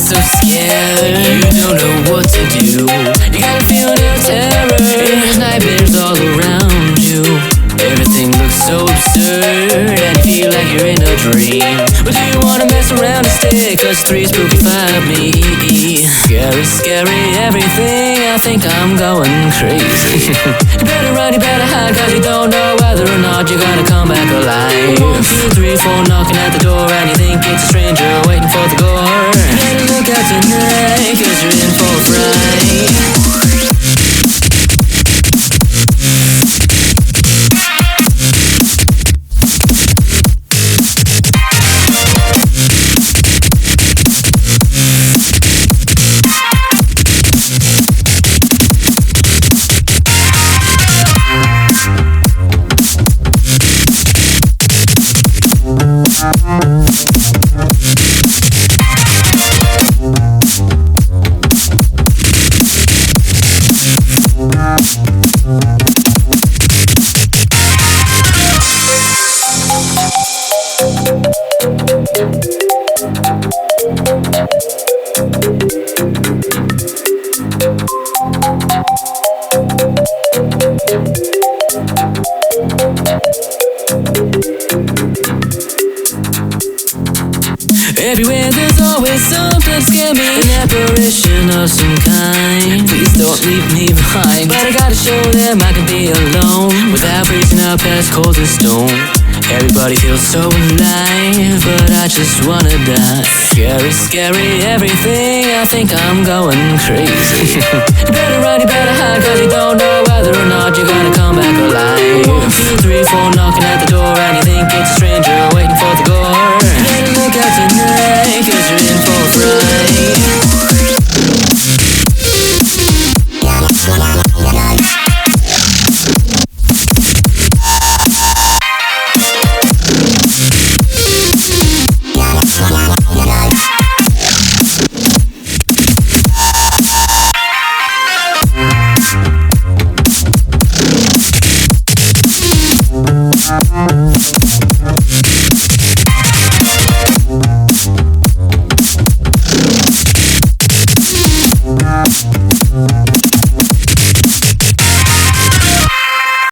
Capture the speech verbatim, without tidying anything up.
so scared, you don't know what to do. You got a feeling of terror, and there's nightmares all around you. Everything looks so absurd, and you feel like you're in a dream. But do you wanna mess around instead? Cause three spooky five me. Scary, scary, everything, I think I'm going crazy. You better run, you better hide, cause you don't know whether or not you're gonna come back alive. One, two, three, four, knocking at the door, and you think it's a stranger waiting for the gore. You better look out tonight, cause you're in for a fright. Everywhere there's always something scary, an apparition of some kind. Please don't leave me behind, but I gotta show them I can be alone without freezing up as cold as stone. Everybody feels so alive, but I just wanna die. Scary, scary, everything, I think I'm going crazy. You better run, you better hide, cause you don't know whether or not you're gonna come back alive. One, two, three, four, knocking at the door, and